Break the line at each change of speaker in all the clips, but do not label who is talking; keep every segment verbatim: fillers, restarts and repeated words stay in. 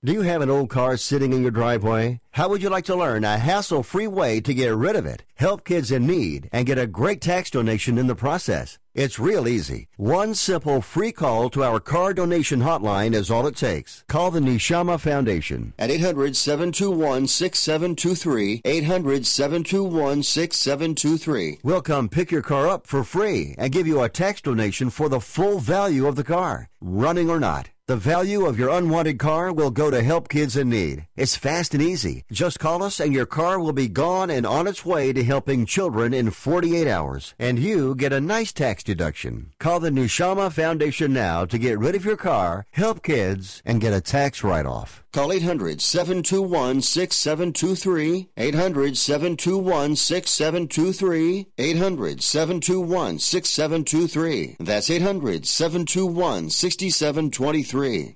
Do you have an old car sitting in your driveway? How would you like to learn a hassle-free way to get rid of it, help kids in need, and get a great tax donation in the process? It's real easy. One simple free call to our car donation hotline is all it takes. Call the Neshama Foundation at eight hundred, seven two one, six seven two three, eight hundred, seven two one, six seven two three. We'll come pick your car up for free and give you a tax donation for the full value of the car, running or not. The value of your unwanted car will go to help kids in need. It's fast and easy. Just call us and your car will be gone and on its way to helping children in forty-eight hours. And you get a nice tax deduction. Call the Neshama Foundation now to get rid of your car, help kids, and get a tax write-off. Call eight hundred, seven two one, six seven two three, eight hundred, seven two one, six seven two three, eight hundred, seven two one, six seven two three. That's eight hundred, seven two one, six seven two three.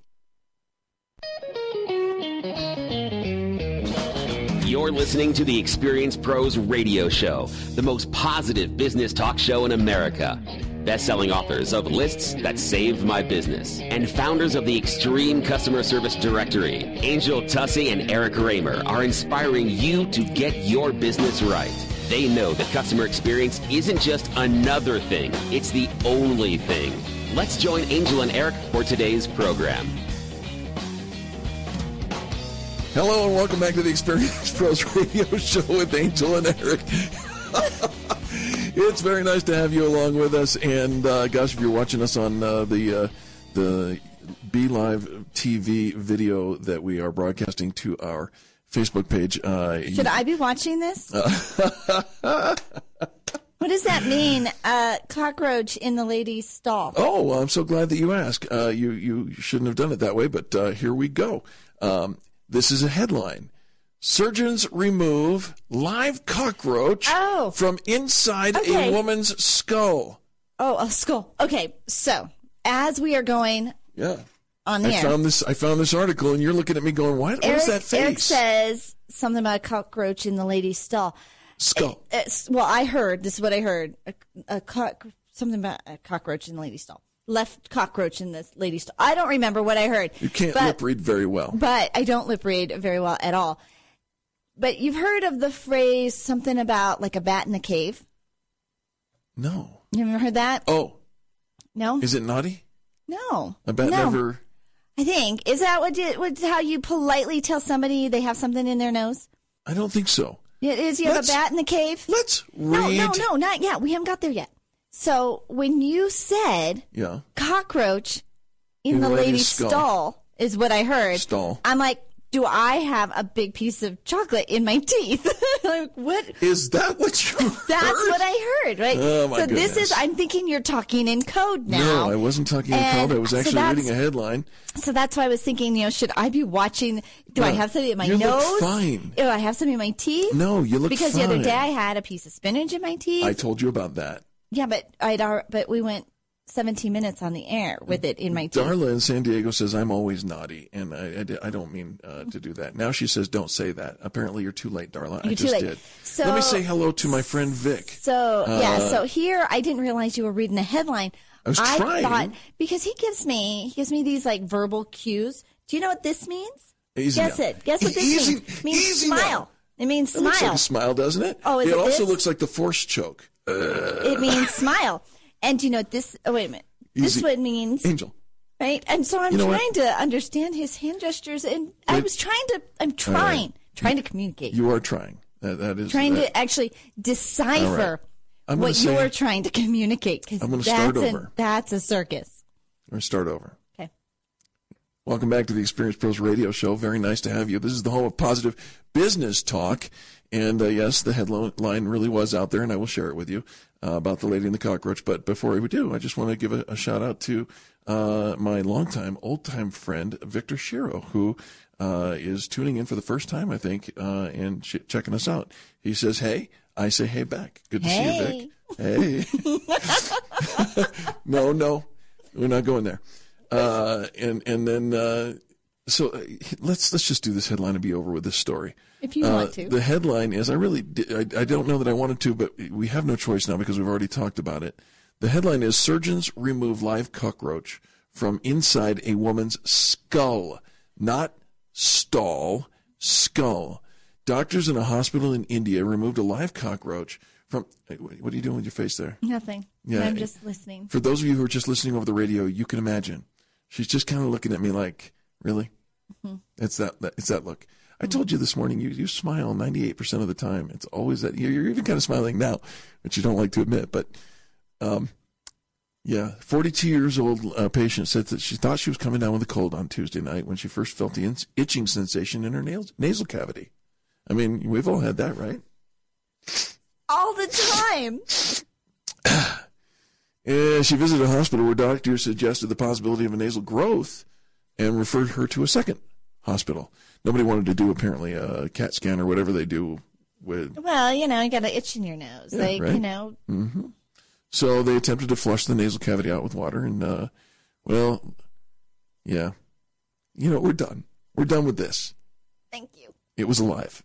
You're listening to the Experience Pros Radio Show, the most positive business talk show in America. Best-selling authors of Lists That Saved My Business and founders of the Extreme Customer Service Directory, Angel Tussey and Eric Raymer, are inspiring you to get your business right. They know that customer experience isn't just another thing, it's the only thing. Let's join Angel and Eric for today's program.
Hello and welcome back to the Experience Pros Radio Show with Angel and Eric. It's very nice to have you along with us, and uh, gosh, if you're watching us on uh, the uh, the Be Live T V video that we are broadcasting to our Facebook page, uh,
should you, I be watching this? Uh, what does that mean? Uh, cockroach in the lady's stall.
Oh, well, I'm so glad that you asked. Uh, you you shouldn't have done it that way, but uh, here we go. Um, this is a headline. Surgeons remove live cockroach
oh.
from inside
okay.
a woman's skull.
Oh, a skull. Okay, so as we are going
yeah.
on the
I
air.
found this, I found this article, and you're looking at me going, what, what
Eric,
is that face?
Eric says something about a cockroach in the lady's stall.
Skull.
It, it's, well, I heard, this is what I heard, a, a cock, something about a cockroach in the lady's stall. Left cockroach in this lady's stall. I don't remember what I heard.
You can't
but,
lip read very well.
But I don't lip read very well at all. But you've heard of the phrase something about like a bat in a cave?
No.
You ever heard that?
Oh.
No?
Is it naughty?
No.
A bat
no.
never...
I think. Is that what, you, what how you politely tell somebody they have something in their nose?
I don't think so.
It is you
let's,
have a bat in the cave?
Let's read...
No, no, no, not yet. We haven't got there yet. So when you said
yeah.
cockroach in, in the
lady's
lady's
skull.
stall is what I heard.
Stall.
I'm like, do I have a big piece of chocolate in my teeth? Like, what?
Is that what you heard?
That's what I heard, right?
Oh, my
so
goodness.
this is, I'm thinking you're talking in code now.
No, I wasn't talking in
and
code. I was actually
so
reading a headline.
So that's why I was thinking, you know, should I be watching? Do
no,
I have something in my
you
nose?
You look fine.
Do I have something in my teeth?
No, you look
because
fine.
Because the other day I had a piece of spinach in my teeth.
I told you about that.
Yeah, but I'd but we went seventeen minutes on the air with it in my teeth.
Darla in San Diego says, I'm always naughty, and I, I, I don't mean uh, to do that. Now she says, don't say that. Apparently you're too late, Darla.
You're
I just
too late.
did.
So,
let me say hello to my friend Vic.
So,
uh,
yeah, so here, I didn't realize you were reading the headline.
I was
I
trying.
Thought, because he gives me, he gives me these, like, verbal cues. Do you know what this means?
Easy
Guess
now.
it. Guess what this
easy,
means. It means
easy
smile.
Now.
It means
it
smile.
It looks like a smile, doesn't it?
Oh, is
it
it
also
this?
looks like the force choke. Uh,
it means smile. And do you know what this, oh, wait a minute.
Easy.
This what means.
Angel.
Right? And so I'm
you know
trying
what?
to understand his hand gestures, and Wait. I was trying to, I'm trying, right. trying to communicate.
You are trying. That, that is
Trying
that.
to actually decipher
right.
what
say,
you are trying to communicate. Because
I'm going to
that's
start
a,
over.
That's a circus.
I'm going to start over.
Okay.
Welcome back to the Experience Pros Radio Show. Very nice to have you. This is the home of positive business talk. And uh, yes, the headline really was out there, and I will share it with you uh, about the lady and the cockroach. But before we do, I just want to give a, a shout out to uh, my longtime, old-time friend, Victor Shiro, who uh, is tuning in for the first time, I think, uh, and ch- checking us out. He says, hey, I say hey back. Good to
hey.
see you, Vic. Hey. no, no, we're not going there. Uh, and and then uh, so uh, let's let's just do this headline and be over with this story.
If you
uh,
want to.
The headline is, I really, I, I don't know that I wanted to, but we have no choice now because we've already talked about it. The headline is, surgeons remove live cockroach from inside a woman's skull, not stall skull. Doctors in a hospital in India removed a live cockroach from... What are you doing with your face there?
Nothing.
Yeah,
I'm just listening.
For those of you who are just listening over the radio, you can imagine. She's just kind of looking at me like, really? Mm-hmm. It's that, that it's that look. I told you this morning, you, you smile ninety-eight percent of the time. It's always that. You're, you're even kind of smiling now, which you don't like to admit. But, um, yeah, forty-two years old uh, patient said that she thought she was coming down with a cold on Tuesday night when she first felt the in- itching sensation in her nails, nasal cavity. I mean, we've all had that, right?
All the time.
And she visited a hospital where doctors suggested the possibility of a nasal growth and referred her to a second hospital. Nobody wanted to do, apparently, a CAT scan or whatever they do with...
Well, you know, you got an itch in your nose.
Yeah,
like,
right?
you know...
Mm-hmm. So they attempted to flush the nasal cavity out with water, and, uh, well, yeah. You know, we're done. We're done with this.
Thank you.
It was alive.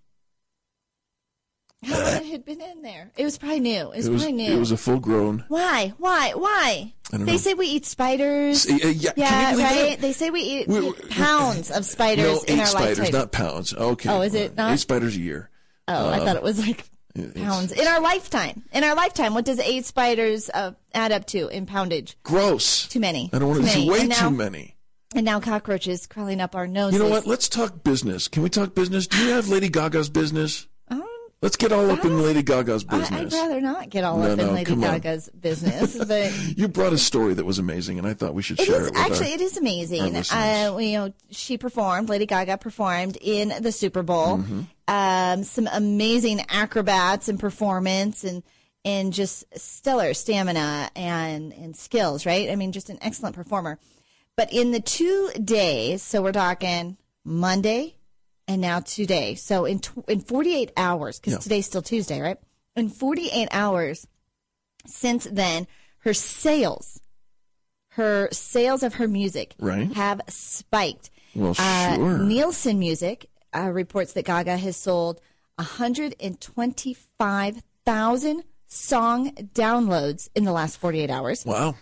How long it had been in there? It was probably new. It was,
It was,
probably new.
it was a full-grown...
Why? Why? Why?
I don't
They
know.
say we eat spiders.
Uh, yeah,
Yeah,
can you believe
right?
that?
They say we eat,
We-
we
we-
eat pounds of spiders
No,
in
eight
our
spiders,
lifetime.
not pounds. Okay.
Oh, is it not?
Eight spiders a year.
Oh, I thought it was like
it's-
pounds. In our lifetime. In our lifetime, what does eight spiders uh, add up to in poundage?
Gross.
Too many.
I don't want
Too
to see
many.
way
And now-
too many.
And now cockroaches crawling up our noses.
You know what? Let's talk business. Can we talk business? Do you have Lady Gaga's business?
Um,
Let's get all up in
I-
Lady Gaga's
I,
business.
I'd rather not get all
No,
up
no,
in Lady
come on.
Gaga's business, but
You brought a story that was amazing, and I thought we should
it
share
is
it with
actually
our,
it is
our
amazing.
listeners.
Uh, you know, she performed. Lady Gaga performed in the Super Bowl.
Mm-hmm.
Um, some amazing acrobats and performance, and and just stellar stamina and and skills. Right? I mean, just an excellent performer. But in the two days, so we're talking Monday and now today. So in tw- in forty-eight hours, because
Yeah.
today's still Tuesday, right? In forty-eight hours since then, her sales, her sales of her music
Right.
have spiked.
Well,
Uh,
sure.
Nielsen Music uh, reports that Gaga has sold one hundred twenty-five thousand song downloads in the last forty-eight hours,
Wow.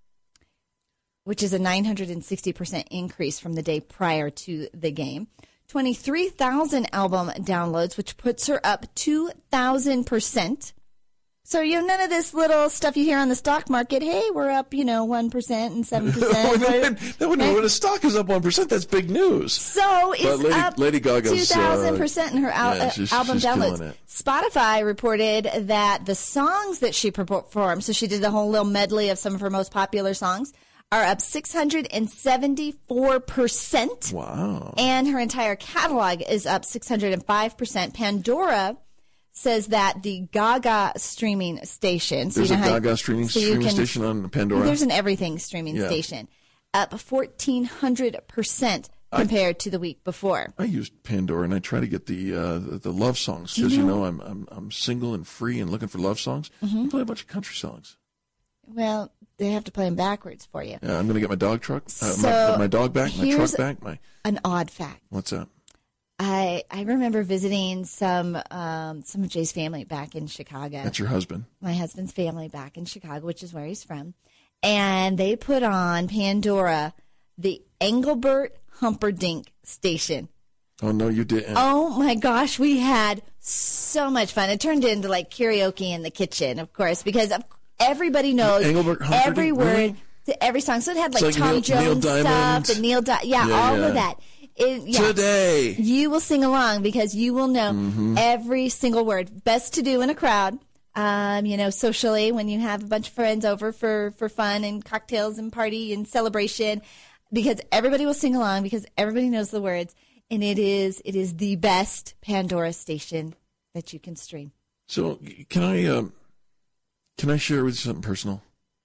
which is a nine hundred sixty percent increase from the day prior to the game. twenty-three thousand album downloads, which puts her up two thousand percent. So, you know, none of this little stuff you hear on the stock market. Hey, we're up, you know, one percent and seven percent.
that would know when a stock is up one percent. That's big news.
So it's
Lady-
up
Lady Gaga's,
two thousand percent in her al-
yeah,
uh,
she's-
album
she's
downloads.
killing it.
Spotify reported that the songs that she performed, so she did the whole little medley of some of her most popular songs, are up six hundred seventy-four percent.
Wow.
And her entire catalog is up six hundred five percent. Pandora says that the Gaga streaming station. So
There's
you
a
know how-
Gaga streaming,
so you
streaming
can-
station on Pandora.
There's an everything streaming
Yeah.
station, up fourteen hundred percent compared to the week before.
I used Pandora, and I try to get the uh, the, the love songs because you know I'm, I'm I'm single and free and looking for love songs.
Mm-hmm.
I play a bunch of country songs.
Well, they have to play them backwards for you.
Yeah, I'm going to get my dog truck, uh,
So,
my, my dog back, my truck
here's-
back. My
An odd fact.
what's that?
I I remember visiting some um, some of Jay's family back in Chicago.
That's your husband.
My husband's family back in Chicago, which is where he's from, and they put on Pandora, the Engelbert Humperdinck station.
Oh no, you didn't.
Oh my gosh, we had so much fun. It turned into like karaoke in the kitchen, of course, because of, everybody knows
Engelbert Humperdinck,
every word
really?
to every song. So it had like,
like
Tom
Neil- Neil
Jones
Diamond.
stuff and Neil, Di- yeah,
Yeah,
all
yeah.
of that. It, yeah.
Today.
You will sing along because you will know
Mm-hmm.
every single word. Best to do in a crowd. Um, you know, socially when you have a bunch of friends over for, for fun and cocktails and party and celebration, because everybody will sing along because everybody knows the words, and it is it is the best Pandora station that you can stream.
So can I um, can I share with you something personal?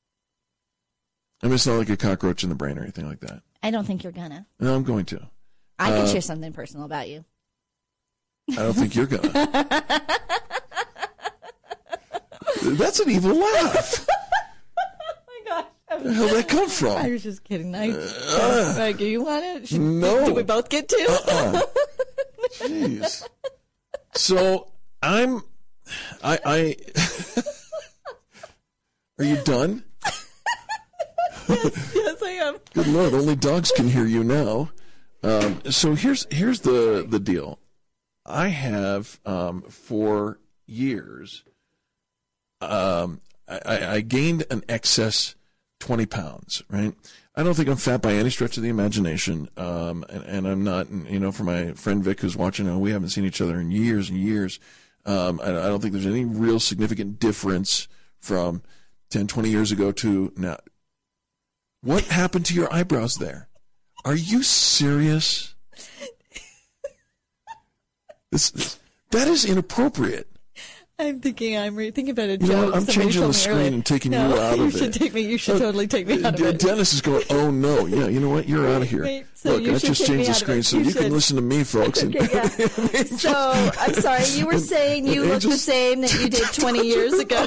I mean, it's not like a cockroach in the brain or anything like that.
I don't think you're gonna.
No, I'm going to.
I can
Uh,
share something personal about you.
I don't think you're gonna. That's an evil laugh. Where the hell did that come from?
I was just kidding. I, uh, like, you want it? Should,
no.
Do we both get to?
Uh-uh. Jeez. So I'm, I, I. Are you done?
Yes, I am.
Good Lord, only dogs can hear you now. Um, so here's here's the the deal. I have um, for years. Um, I, I gained an excess twenty pounds. Right. I don't think I'm fat by any stretch of the imagination, um, and, and I'm not. You know, for my friend Vic who's watching, now, we haven't seen each other in years and years. Um, I, I don't think there's any real significant difference from ten, twenty years ago to now. What happened to your eyebrows there? Are you serious? This, this that is inappropriate.
I'm thinking, I'm re- thinking about a
You
joke.
know what? I'm
somebody
changing
told
the
me
screen
earlier.
and taking
no,
you out
you
of
should
it.
Take me, you should
Uh,
totally take me out of
D-
it.
Dennis is going, oh no, yeah, you know what? You're out of here.
Wait, so
Look,
you
I
should
just
take me
changed the
out of
screen
it.
so
You
you,
should.
can listen to me, folks. And,
Okay, yeah. So, I'm sorry, you were
And-
saying you
and
look the
Angel's-
same that you did twenty years ago.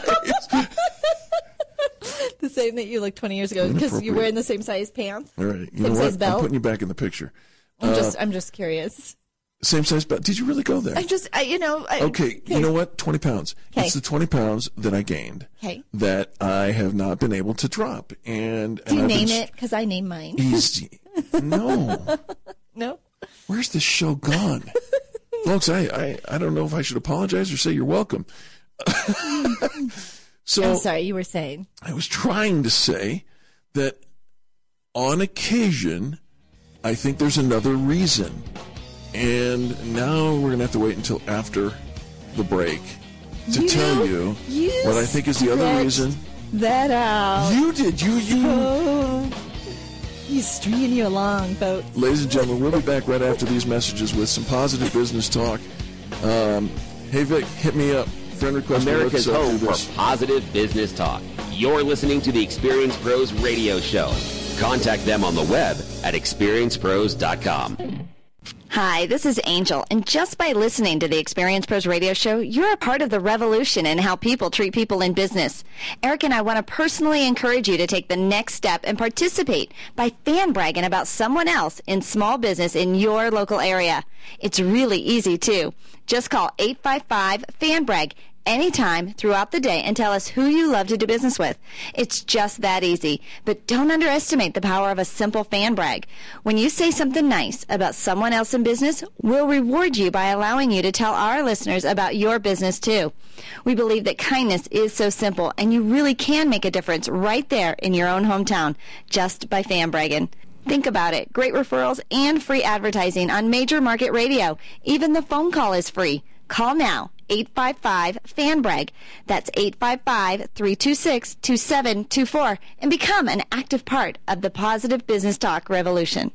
The same that you looked twenty years ago because you're
Inappropriate.
wearing the same size pants.
All right, you
Same
know
size
what?
belt?
I'm putting you back in the picture.
I'm
Uh,
just, I'm just curious.
Same size belt. Did you really go there?
I just, I, you know. I,
Okay, you know what? twenty pounds.
Okay.
It's the twenty pounds that I gained
Okay.
that I have not been able to drop. And,
Do
and
you
I've
name
been,
it? Because I name mine.
Easy. No.
No.
Where's this show gone? Folks, I, I, I don't know if I should apologize or say you're welcome. So
I'm sorry, you were saying.
I was trying to say that on occasion, I think there's another reason. And now we're going to have to wait until after the break to
You-
tell you,
you
what I think is the other
stretched
reason.
That out.
You did. You, you.
Oh, he's stringing you along, folks.
Ladies and gentlemen, we'll be back right after these messages with some positive business talk. Um, hey, Vic, hit me up. Friend request.
America's
let's, uh, do
home for
this.
positive business talk. You're listening to the Experience Pros radio show. Contact them on the web at experience pros dot com.
Hi, this is Angel, and just by listening to the Experience Pros radio show, you're a part of the revolution in how people treat people in business. Eric and I want to personally encourage you to take the next step and participate by fan bragging about someone else in small business in your local area. It's really easy, too. Just call eight five five, fan brag anytime throughout the day and tell us who you love to do business with. It's just that easy. But don't underestimate the power of a simple fan brag. When you say something nice about someone else in business, we'll reward you by allowing you to tell our listeners about your business too. We believe that kindness is so simple and you really can make a difference right there in your own hometown just by fan bragging. Think about it. Great referrals and free advertising on major market radio. Even the phone call is free. Call now, eight five five, fan brag. That's eight five five, three two six, two seven two four, and become an active part of the positive business talk revolution.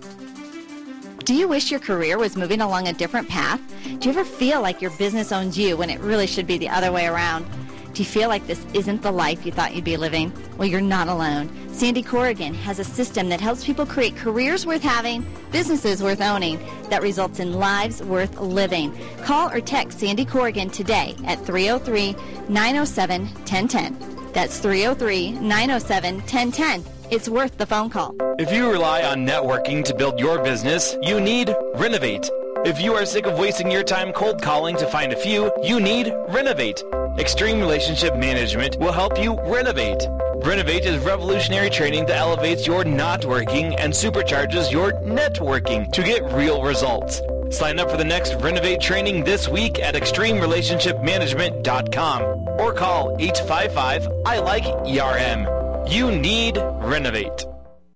Do you wish your career was moving along a different path? Do you ever feel like your business owns you when it really should be the other way around? Do you feel like this isn't the life you thought you'd be living? Well, you're not alone. Sandy Corrigan has a system that helps people create careers worth having, businesses worth owning, that results in lives worth living. Call or text Sandy Corrigan today at three oh three, nine oh seven, one oh one oh. That's three oh three, nine oh seven, one oh one oh. It's worth the phone call.
If you rely on networking to build your business, you need Renovate. If you are sick of wasting your time cold calling to find a few, you need Renovate. Extreme Relationship Management will help you renovate. Renovate is revolutionary training that elevates your not working and supercharges your networking to get real results. Sign up for the next Renovate training this week at extreme relationship management dot com or call eight five five, I like E R M. You need Renovate.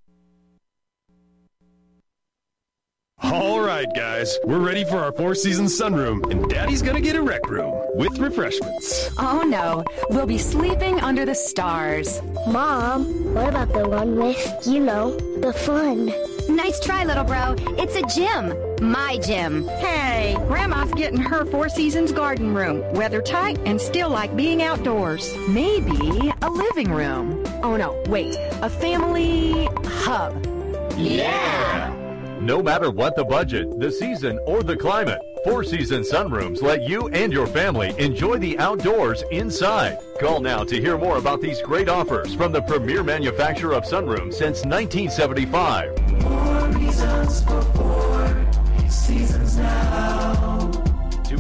All right, guys, we're ready for our Four Seasons sunroom, and Daddy's gonna get a rec room with refreshments.
Oh no, we'll be sleeping under the stars.
Mom, what about the one with, you know, the fun?
Nice try, little bro. It's a gym. My gym.
Hey, Grandma's getting her Four Seasons garden room. Weather tight and still like being outdoors.
Maybe a living room. Oh no, wait, a family hub.
Yeah!
No matter what the budget, the season, or the climate, Four Seasons Sunrooms let you and your family enjoy the outdoors inside. Call now to hear more about these great offers from the premier manufacturer of sunrooms since nineteen seventy-five. Four reasons for Four Seasons now. two five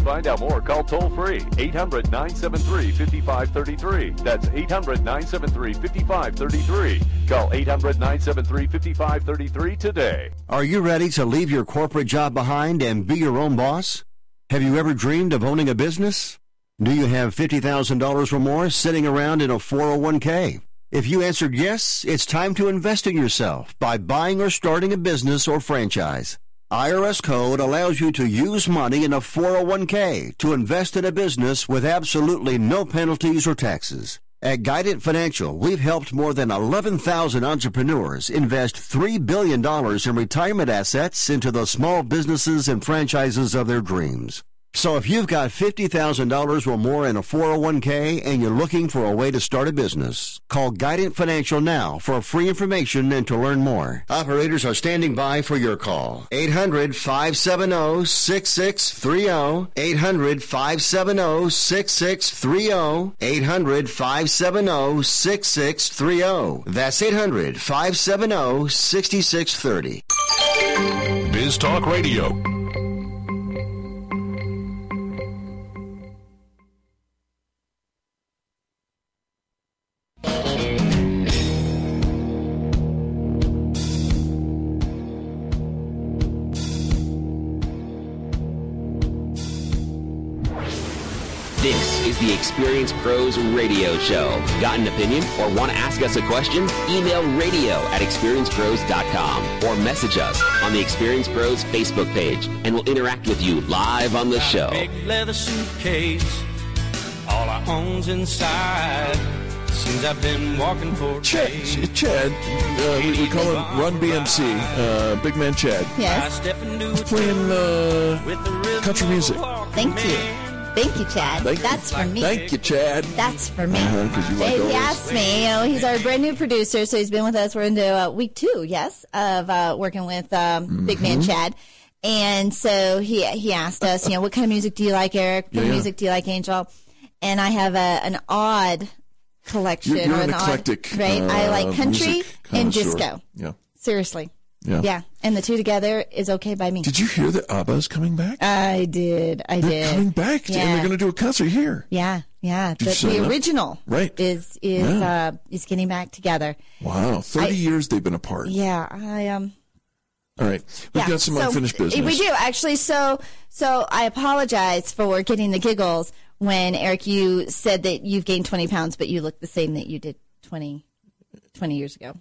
find out more, call toll-free eight hundred, nine seven three, five five three three. That's eight hundred, nine seven three, five five three three. Call eight hundred, nine seven three, five five three three today.
Are you ready to leave your corporate job behind and be your own boss? Have you ever dreamed of owning a business? Do you have fifty thousand dollars or more sitting around in a four oh one k? If you answered yes, it's time to invest in yourself by buying or starting a business or franchise. I R S Code allows you to use money in a four oh one k to invest in a business with absolutely no penalties or taxes. At Guidant Financial, we've helped more than eleven thousand entrepreneurs invest three billion dollars in retirement assets into the small businesses and franchises of their dreams. So if you've got fifty thousand dollars or more in a four oh one k and you're looking for a way to start a business, call Guidant Financial now for free information and to learn more. Operators are standing by for your call. eight hundred, five seven zero, six six three zero. eight hundred, five seven zero, six six three zero. eight hundred, five seven zero, six six three zero. That's eight hundred, five seven zero, six six three zero.
Biz Talk Radio.
This is the Experience Pros Radio Show. Got an opinion or want to ask us a question? Email radio at experience pros dot com or message us on the Experience Pros Facebook page, and we'll interact with you live on the show.
Big leather suitcase, all our homes inside. Seems I've been walking for
Chad, Chad uh, we, we call him Run B M C, uh, Big Man Chad.
Yes.
He's playing uh, country music.
Thank you. Thank you, Chad.
Thank
That's
you.
for me.
Thank you, Chad.
That's for me.
Uh-huh, you like
he
all
asked
those.
me, you know, he's our brand new producer, so he's been with us. We're into uh, week two, yes, of uh, working with um, mm-hmm. Big Man Chad. And so he he asked us, you know, what kind of music do you like, Eric? What
yeah,
kind of
yeah.
music do you like, Angel? And I have a, an odd collection.
You're, you're
or
an,
an
eclectic.
Odd, right?
Uh,
I like country and
connoisseur.
disco.
Yeah.
Seriously.
Yeah.
Yeah. And the two together is okay by me.
Did you hear that ABBA is coming back?
I did. I
they're
did.
coming back,
yeah.
and they're going to do a concert here.
Yeah. Yeah.
Did
The,
you sign
the
up?
original
right.
is is
yeah.
uh, is getting back together.
Wow. thirty
I,
years they've been apart.
Yeah. I um.
All right. We've
yeah.
got some
so,
unfinished business.
We do, actually. So, so I apologize for getting the giggles when, Eric, you said that you've gained twenty pounds, but you look the same that you did twenty, twenty years ago.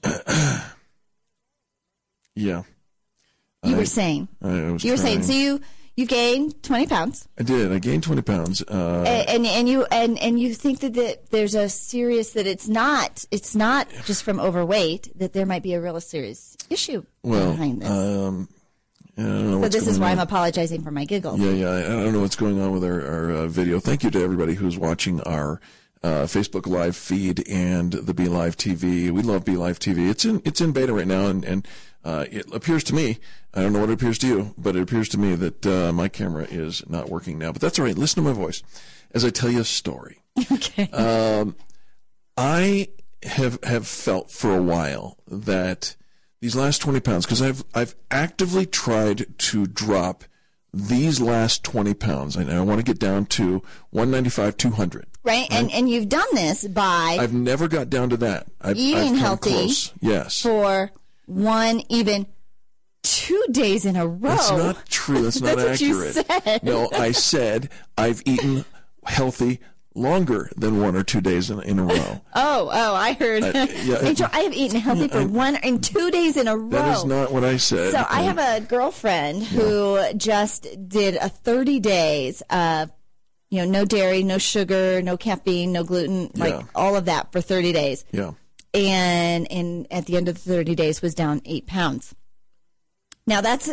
yeah.
You
I,
were saying.
I was
you were
trying.
saying. So you, you gained twenty pounds.
I did. I gained twenty pounds. Uh,
and, and and you and, and you think that, that there's a serious, that it's not it's not just from overweight, that there might be a real serious issue
well,
behind this.
Um, I don't know
so
what's
this is
going
why
on.
I'm apologizing for my giggle.
Yeah, yeah. I don't know what's going on with our, our uh, video. Thank you to everybody who's watching our uh, Facebook Live feed and the Be Live T V. We love Be Live T V. It's in it's in beta right now, and, and uh, it appears to me, I don't know what it appears to you, but it appears to me that uh, my camera is not working now. But that's all right. Listen to my voice as I tell you a story.
Okay.
Um, I have have felt for a while that these last twenty pounds, because I've I've actively tried to drop these last twenty pounds. I, I want to get down to one ninety-five, two hundred.
Right, and
right?
and you've done this by
I've never got down to that. I've,
eating
I've come
healthy.
Close. Yes.
For one, even two days in a row.
That's not true. That's not
That's
accurate.
What you said.
No, I said I've eaten healthy longer than one or two days in, in a row.
Oh, oh, I heard.
Uh, yeah,
Angel, I have eaten healthy for
I,
one and two days in a row.
That is not what I said.
So I have a girlfriend who yeah. just did a thirty days of, you know, no dairy, no sugar, no caffeine, no gluten, like
yeah.
all of that for thirty days.
Yeah.
And and at the end of the thirty days was down eight pounds. Now that's,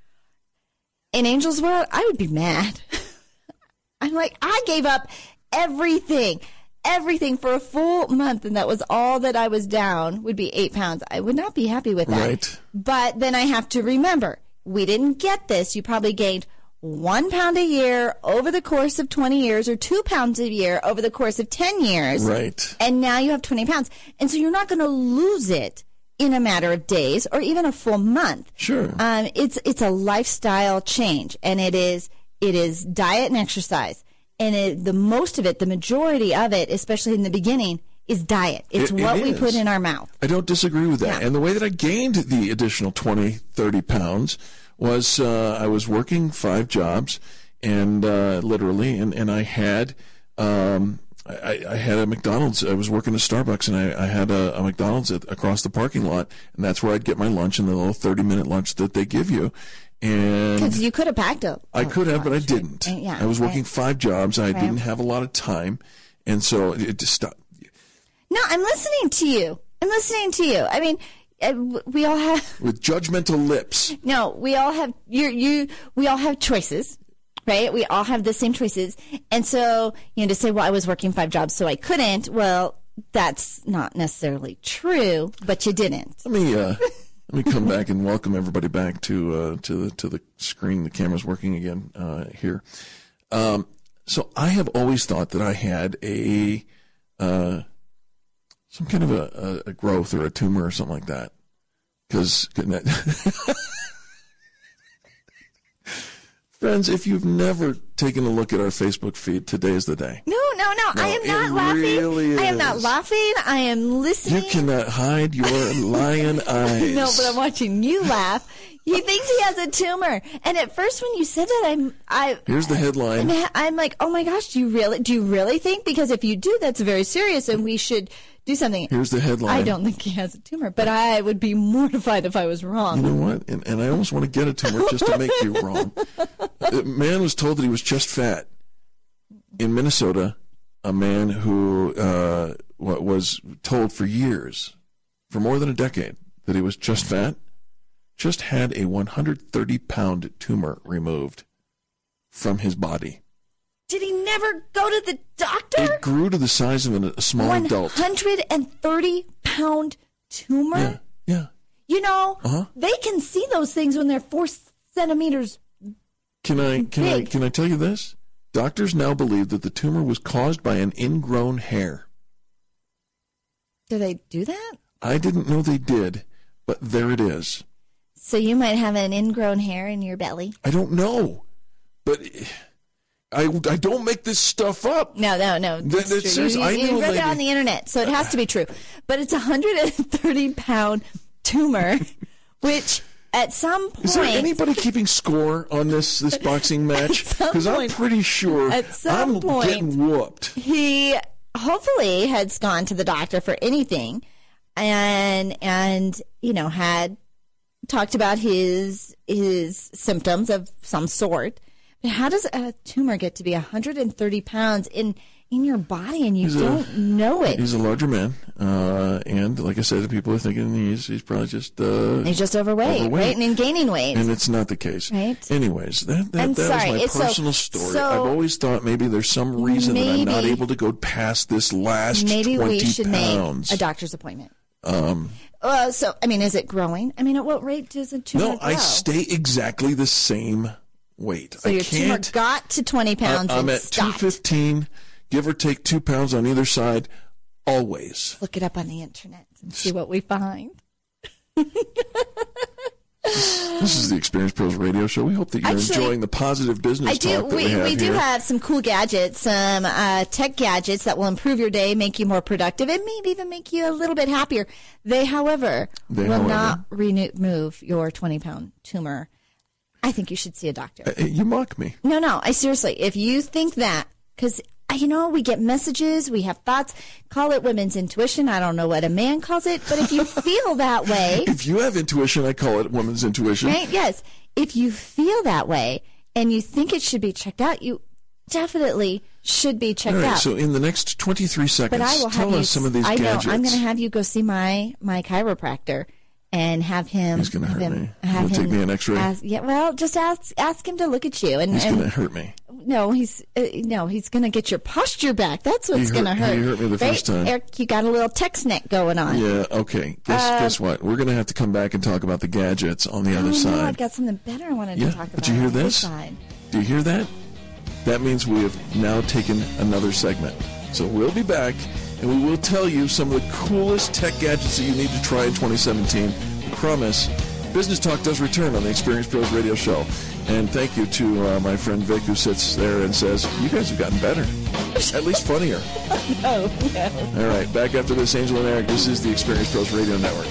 in Angel's world, I would be mad. I'm like, I gave up everything, everything for a full month, and that was all that I was down, would be eight pounds. I would not be happy with that.
Right.
But then I have to remember, we didn't get this. You probably gained one pound a year over the course of twenty years, or two pounds a year over the course of ten years.
Right.
And now you have twenty pounds. And so you're not going to lose it in a matter of days or even a full month.
Sure.
Um, it's, it's a lifestyle change, and it is, it is diet and exercise. And it, the most of it, the majority of it, especially in the beginning, is diet. It's
It- it
what we
is.
put in our mouth.
I don't disagree with that.
Yeah.
And the way that I gained the additional twenty, thirty pounds was uh, I was working five jobs, and uh, literally, and, and I had um, I, I had a McDonald's. I was working at Starbucks, and I, I had a, a McDonald's at, across the parking lot, and that's where I'd get my lunch and the little thirty-minute lunch that they give you. And
Because you could have packed up.
I could have, but I didn't.
Right? Yeah,
I was working
right.
five jobs. I
Right.
didn't have a lot of time, and so it, it just stopped.
No, I'm listening to you. I'm listening to you. I mean, uh, w- we all have.
With judgmental lips.
No, we all have. You, you. We all have choices, right? We all have the same choices, and so you know to say, well, I was working five jobs, so I couldn't. Well, that's not necessarily true, but you didn't.
Let me uh, let me come back and welcome everybody back to uh, to the to the screen. The camera's working again uh, here. Um, so I have always thought that I had a uh, some kind of a, a, a growth or a tumor or something like that. Because friends, if you've never taken a look at our Facebook feed, today is the day.
No, no, no.
No,
I am
it
not laughing.
really
I am not
is.
laughing. I am listening.
You cannot hide your lion eyes.
No, but I'm watching you laugh. He thinks he has a tumor, and at first when you said that, I'm, I.
Here's the headline.
I'm, I'm like, oh my gosh, do you really, do you really think? Because if you do, that's very serious, and we should do something.
Here's the headline.
I don't think he has a tumor, but I would be mortified if I was wrong.
You know what? And, and I almost want to get a tumor just to make you wrong. A man was told that he was just fat. In Minnesota, a man who uh, wa- was told for years, for more than a decade, that he was just fat, just had a one hundred thirty pound tumor removed from his body.
Did he never go to the doctor?
It grew to the size of an, a small adult.
one hundred thirty pound tumor?
Yeah, yeah.
You know,
Uh-huh.
they can see those things when they're four centimeters.
Can I can I
Big.
can I tell you this? Doctors now believe that the tumor was caused by an ingrown hair.
Do they do that?
I didn't know they did, but there it is.
So you might have an ingrown hair in your belly.
I don't know, but I, I don't make this stuff up.
No, no, no.
Th-
That's
that's
true.
serious.
You,
I
you
knew a
read
lady-
it on the internet, so it has to be true. But it's a one hundred thirty pound tumor, which at some point...
Is there anybody keeping score on this this boxing match?
some
Because I'm
point-
pretty sure
at some
I'm
point-
getting whooped.
He hopefully has gone to the doctor for anything and, and you know, had talked about his his symptoms of some sort. But how does a tumor get to be one hundred thirty pounds in in your body and you
He's a-
don't know it?
He's a larger man, uh, and like I said, the people are thinking he's he's probably just uh,
He's just overweight,
overweight.
right? And in gaining weight.
And it's not the case.
Right.
Anyways, that, that,
I'm
that
sorry.
was my
It's so-
personal story.
so-
I've always thought maybe there's some reason that I'm not
Maybe-
able to go past this last
Maybe
twenty
we should
pounds.
make a doctor's appointment.
Um,
Uh, so, I mean, is it growing? I mean, at what rate does a tumor
no,
grow?
I stay exactly the same weight.
So
I
your tumor
can't.
got to twenty pounds
I, I'm
and
at two
stopped.
fifteen, give or take two pounds on either side, always.
Look it up on the internet and see what we find.
This is the Experience Pros Radio Show. We hope that you're
Actually,
enjoying the positive business
I do.
talk that
We,
we have
we do
here.
have some cool gadgets, some uh, tech gadgets that will improve your day, make you more productive, and maybe even make you a little bit happier. They, however,
They,
will
however-
not remove your twenty pound tumor. I think you should see a doctor.
Uh, You mock me.
No, no. I seriously, if you think that, because you know we get messages, we have thoughts. Call it women's intuition. I don't know what a man calls it, but if you feel that way,
If you have intuition, I call it woman's intuition.
right? Yes. If you feel that way and you think it should be checked out, you definitely should be checked
All right,
out.
so in the next twenty-three seconds,
but I will
tell
have you.
us some of these
I know.
gadgets.
I'm going to have you go see my my chiropractor and have him.
He's gonna
have
hurt
him,
me.
Have
He'll take
him
me an X-ray?
ask- yeah. Well, just ask ask him to look at you and.
He's
and
going to hurt me.
No, he's uh, no, he's going to get your posture back. That's what's
He
going to
hurt-
hurt.
he hurt me the
right?
first time.
Eric, you got a little text neck going on.
Yeah, okay. Guess,
Uh,
guess what? We're going to have to come back and talk about the gadgets on the
Oh
other
no,
side.
I've got something better I wanted
Yeah,
to talk about.
did you hear
on the other
this?
side.
Do you hear that? That means we have now taken another segment. So we'll be back, and we will tell you some of the coolest tech gadgets that you need to try in twenty seventeen. We promise. Business Talk does return on the Experience Pros Radio Show And thank you to uh, my friend Vic, who sits there and says, you guys have gotten better. At least funnier.
No, no.
All right, back after this, Angel and Eric. This is the Experience Pros Radio Network.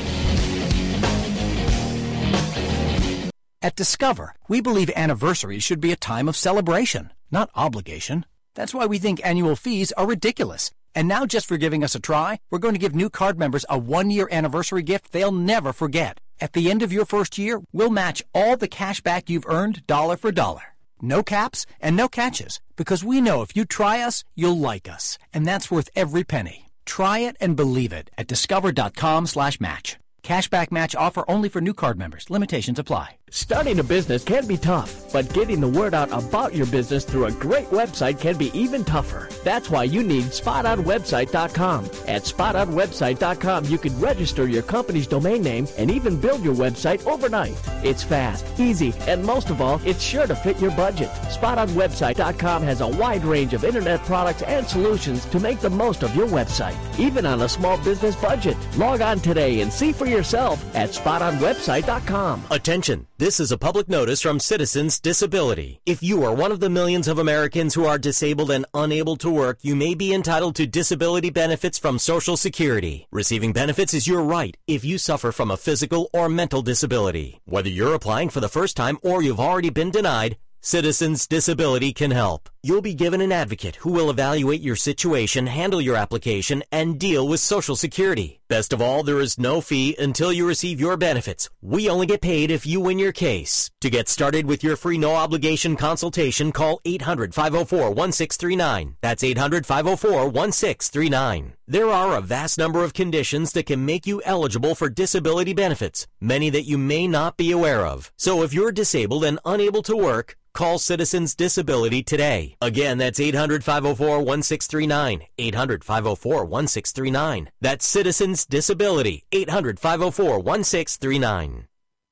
At Discover, we believe anniversaries should be a time of celebration, not obligation. That's why we think annual fees are ridiculous. And now, just for giving us a try, we're going to give new card members a one-year anniversary gift they'll never forget. At the end of your first year, we'll match all the cash back you've earned dollar for dollar. No caps and no catches, because we know if you try us, you'll like us. And that's worth every penny. Try it and believe it at discover.com slash match. Cashback match offer only for new card members. Limitations apply.
Starting a business can be tough, but getting the word out about your business through a great website can be even tougher. That's why you need spot on website dot com. At spot on website dot com, you can register your company's domain name and even build your website overnight. It's fast, easy, and most of all, it's sure to fit your budget. spot on website dot com has a wide range of internet products and solutions to make the most of your website, even on a small business budget. Log on today and see for yourself at spot on website dot com.
Attention! This is a public notice from Citizens Disability. If you are one of the millions of Americans who are disabled and unable to work, you may be entitled to disability benefits from Social Security. Receiving benefits is your right if you suffer from a physical or mental disability. Whether you're applying for the first time or you've already been denied, Citizens Disability can help. You'll be given an advocate who will evaluate your situation, handle your application, and deal with Social Security. Best of all, there is no fee until you receive your benefits. We only get paid if you win your case. To get started with your free no-obligation consultation, call eight hundred, five oh four, one six three nine. That's eight hundred, five oh four, one six three nine. There are a vast number of conditions that can make you eligible for disability benefits, many that you may not be aware of. So if you're disabled and unable to work, call Citizens Disability today. Again, that's eight hundred, five oh four, one six three nine. eight hundred, five oh four, one six three nine. That's Citizens Disability. eight hundred, five oh four, one six three nine.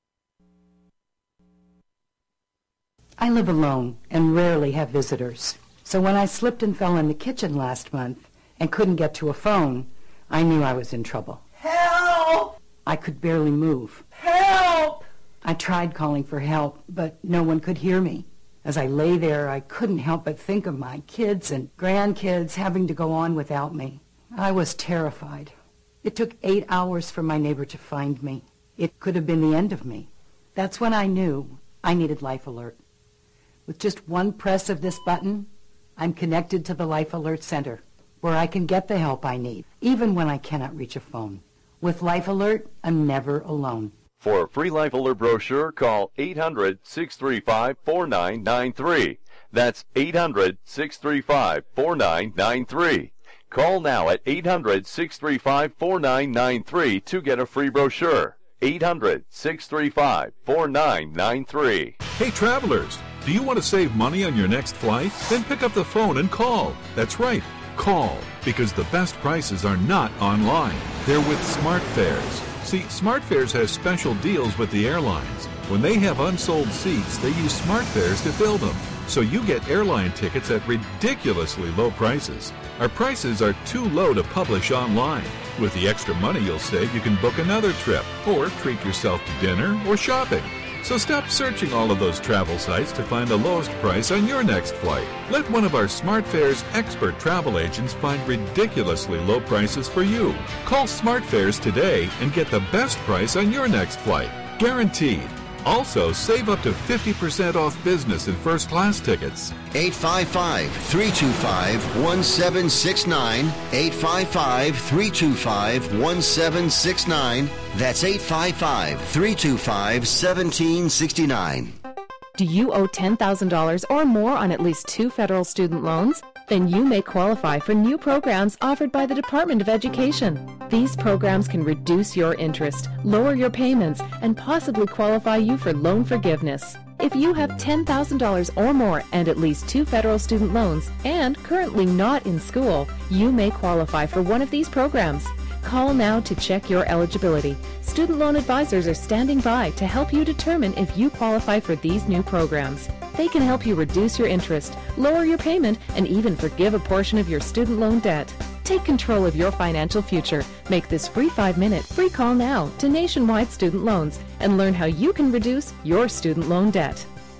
I live alone and rarely have visitors. So when I slipped and fell in the kitchen last month and couldn't get to a phone, I knew I was in trouble.
Help!
I could barely move.
Help!
I tried calling for help, but no one could hear me. As I lay there, I couldn't help but think of my kids and grandkids having to go on without me. I was terrified. It took eight hours for my neighbor to find me. It could have been the end of me. That's when I knew I needed Life Alert. With just one press of this button, I'm connected to the Life Alert Center, where I can get the help I need, even when I cannot reach a phone. With Life Alert, I'm never alone.
For a free Life Alert brochure, call eight hundred, six three five, four nine nine three. That's eight hundred, six three five, four nine nine three. Call now at eight hundred, six three five, four nine nine three to get a free brochure. eight hundred, six three five, four nine nine three.
Hey travelers, do you want to save money on your next flight? Then pick up the phone and call. That's right, call, because the best prices are not online. They're with SmartFares. See, SmartFares has special deals with the airlines. When they have unsold seats, they use SmartFares to fill them. So you get airline tickets at ridiculously low prices. Our prices are too low to publish online. With the extra money you'll save, you can book another trip or treat yourself to dinner or shopping. So stop searching all of those travel sites to find the lowest price on your next flight. Let one of our SmartFares expert travel agents find ridiculously low prices for you. Call SmartFares today and get the best price on your next flight. Guaranteed. Also, save up to fifty percent off business and first class tickets.
eight five five, three two five, one seven six nine. eight five five, three two five, one seven six nine. That's eight five five, three two five, one seven six nine.
Do you owe ten thousand dollars or more on at least two federal student loans? Then you may qualify for new programs offered by the Department of Education. These programs can reduce your interest, lower your payments, and possibly qualify you for loan forgiveness. If you have ten thousand dollars or more and at least two federal student loans and currently not in school, you may qualify for one of these programs. Call now to check your eligibility. Student loan advisors are standing by to help you determine if you qualify for these new programs. They can help you reduce your interest, lower your payment, and even forgive a portion of your student loan debt. Take control of your financial future. Make this free five-minute free call now to Nationwide Student Loans and learn how you can reduce your student loan debt.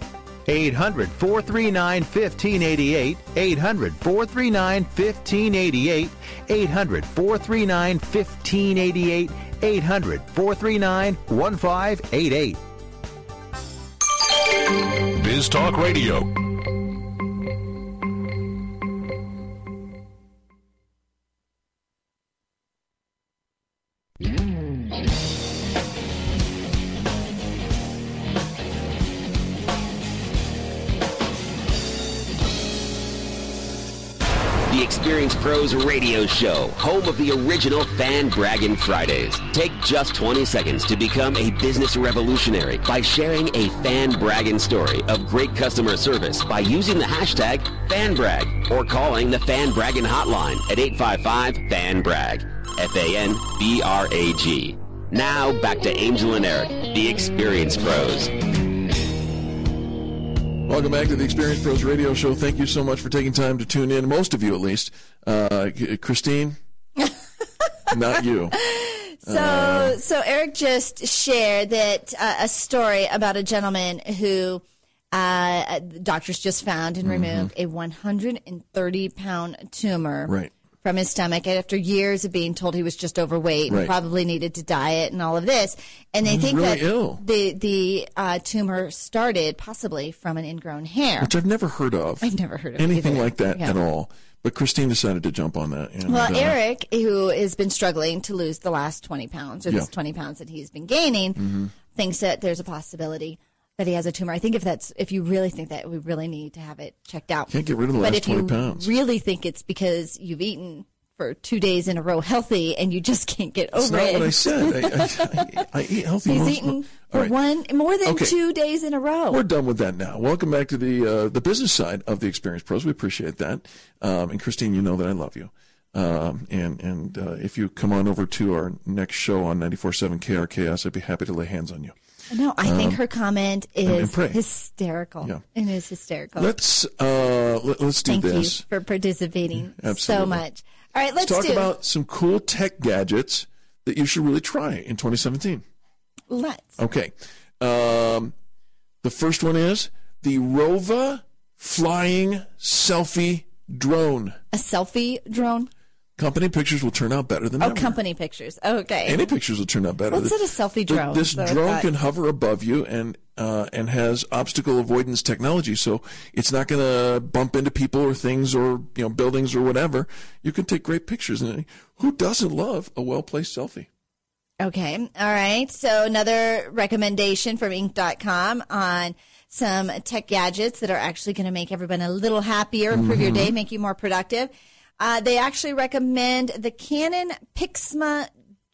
eight hundred, four three nine, one five eight eight, eight hundred, four three nine, one five eight eight, eight hundred, four three nine, one five eight eight, eight hundred, four three nine, one five eight eight.
Biz Talk Radio.
The Experience Pros Radio Show, home of the original Fan Braggin' Fridays. Take just twenty seconds to become a business revolutionary by sharing a fan bragging story of great customer service by using the hashtag FanBrag or calling the Fan Braggin' hotline at eight five five, fan brag, F A N B R A G. Now back to Angel and Eric, the Experience Pros.
Welcome back to the Experience Pros Radio Show. Thank you so much for taking time to tune in, most of you at least. Uh, Christine, not you.
So, uh, so Eric just shared that uh, a story about a gentleman who uh, doctors just found and mm-hmm. removed a one hundred thirty pound tumor
right.
from his stomach after years of being told he was just overweight and
right.
probably needed to diet and all of this. And they
He's
think
really
that
ill.
the the uh, tumor started possibly from an ingrown hair,
which I've never heard of.
I've never heard of
anything
either.
like that
yeah.
at all. But Christine decided to jump on that. And,
well,
uh,
Eric, who has been struggling to lose the last twenty pounds or
yeah.
this twenty pounds that he's been gaining,
mm-hmm.
thinks that there's a possibility that he has a tumor. I think if that's if you really think that, we really need to have it checked out.
Can't get rid of the
but
last twenty
pounds.
pounds.
But if you really think it's because you've eaten for two days in a row healthy and you just can't get over
That's
it.
not what I said. I, I, I eat healthy.
He's
most
eaten for
right.
one more than
okay.
two days in a row.
We're done with that now. Welcome back to the uh, the business side of the Experience Pros. We appreciate that. Um, and Christine, you know that I love you. Um, and and uh, if you come on over to our next show on ninety-four point seven K R K S, I'd be happy to lay hands on you.
No, I think
um,
her comment is
and, and
hysterical.
Yeah.
It is hysterical.
Let's uh, let, let's do
Thank
this.
Thank you for participating
Absolutely.
so much. All right, let's,
let's talk
do.
about some cool tech gadgets that you should really try in twenty seventeen.
Let's.
Okay. Um, the first one is the Rova flying selfie drone.
A selfie drone?
Company pictures will turn out better than
oh,
ever.
Oh, company pictures. Okay.
Any pictures will turn out better.
What's it, a selfie drone?
This
so
drone can hover above you and uh, and has obstacle avoidance technology, so it's not going to bump into people or things or you know buildings or whatever. You can take great pictures, and who doesn't love a well-placed selfie?
Okay. All right. So another recommendation from Inc dot com on some tech gadgets that are actually going to make everyone a little happier, improve mm-hmm. your day, make you more productive. Uh, they actually recommend the Canon Pixma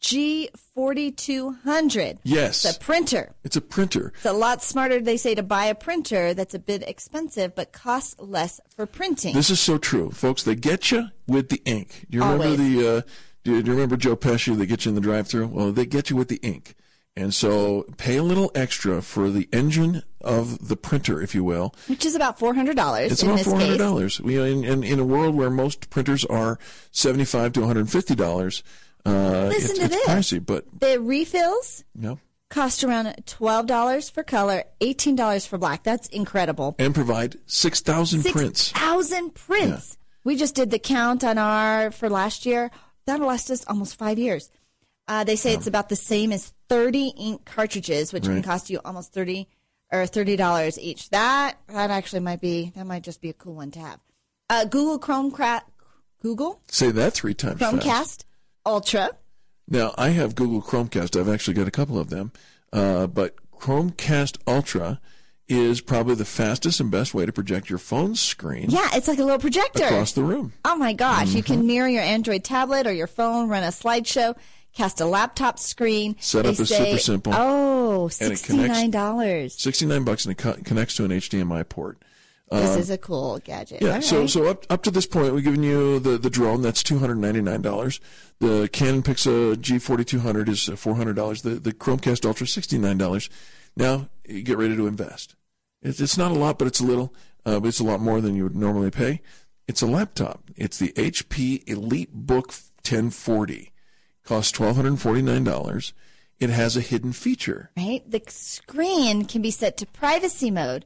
G forty-two hundred.
Yes.
It's a printer.
It's a printer.
It's a lot smarter, they say, to buy a printer that's a bit expensive but costs less for printing.
This is so true. Folks, they get you with the ink. Do you remember
Always.
the uh, do you, do you remember Joe Pesci? They get you in the drive-thru? Well, they get you with the ink. And so pay a little extra for the engine of the printer, if you will.
Which is about four hundred dollars
it's
in
about
this
four hundred
case.
dollars. We, in, in, in a world where most printers are seventy-five to one hundred fifty dollars, uh,
Listen
it's,
to
it's
this.
pricey. But
the refills
yeah.
cost around twelve dollars for color, eighteen dollars for black. That's incredible.
And provide six thousand prints.
six thousand prints.
Yeah.
We just did the count on our for last year. That'll last us almost five years. Uh, they say yeah. it's about the same as thirty ink cartridges, which
right.
can cost you almost thirty or thirty dollars each. That that actually might be that might just be a cool one to have. Uh, Google Chromecast, Google
say that three times.
Chromecast
fast.
Ultra.
Now I have Google Chromecast. I've actually got a couple of them, uh, but Chromecast Ultra is probably the fastest and best way to project your phone screen.
Yeah, it's like a little projector
across the room.
Oh my gosh!
Mm-hmm.
You can mirror your Android tablet or your phone, run a slideshow. Cast a laptop screen.
Set
they
up is
say,
super simple.
Oh, sixty-nine dollars.
sixty-nine bucks and it co- connects to an H D M I port.
This
um,
is a cool gadget.
Yeah,
All
so
right.
so up up to this point, we've given you the, the drone. That's two hundred ninety-nine dollars. The Canon Pixma G forty-two hundred is four hundred dollars. The the Chromecast Ultra, sixty-nine dollars. Now, you get ready to invest. It's, it's not a lot, but it's a little. Uh, but it's a lot more than you would normally pay. It's a laptop. It's the H P EliteBook ten forty. Costs twelve forty-nine dollars. It has a hidden feature.
Right? The screen can be set to privacy mode,